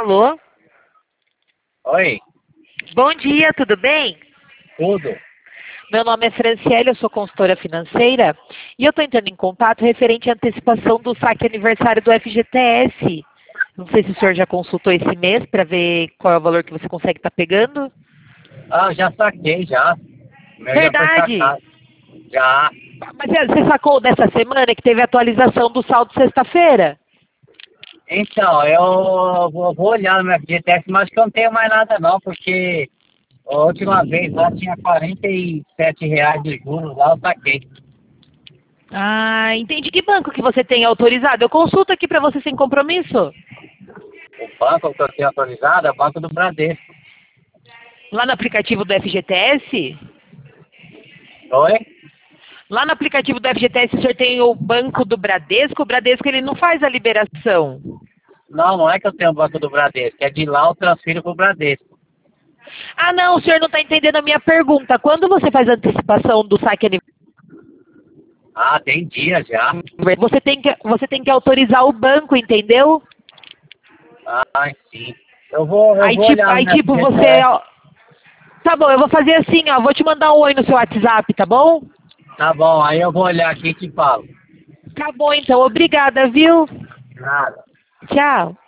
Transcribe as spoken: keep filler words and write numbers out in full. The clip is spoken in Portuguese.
Alô? Oi, Bom dia, tudo bem? tudo. Meu nome é Franciele, eu sou consultora financeira e eu estou entrando em contato referente à antecipação do saque aniversário do F G T S. Não sei se o senhor já consultou esse mês para ver qual é o valor que você consegue estar pegando. Ah, já saquei já. O meu já foi Verdade! sacado. Já. Mas você sacou dessa semana que teve atualização do saldo sexta-feira? Então, eu vou, vou olhar no meu F G T S, mas que eu não tenho mais nada não, porque a última vez lá tinha quarenta e sete reais de juros lá, eu saquei. Ah, entendi. Que banco que você tem autorizado? Eu consulto aqui para você sem compromisso. O banco que eu tenho autorizado é o Banco do Bradesco. Lá no aplicativo do F G T S? Oi? Lá no aplicativo do F G T S o senhor tem o banco do Bradesco. O Bradesco ele não faz a liberação. Não, não é que eu tenho o Banco do Bradesco, é de lá eu transfiro pro Bradesco. Ah, não, o senhor não está entendendo a minha pergunta. Quando você faz a antecipação do saque Ah, tem dia já. aniversário, você tem que, você tem que autorizar o banco, entendeu? Ah, sim. Eu vou, eu Aí, vou tipo, olhar no aí, meu tipo, você... F G T S. ó, tá bom, eu vou fazer assim, ó. Vou te mandar um oi no seu WhatsApp, tá bom? Tá bom, aí eu vou olhar aqui e te falo. Tá bom, então. Obrigada, viu? Nada. Tchau.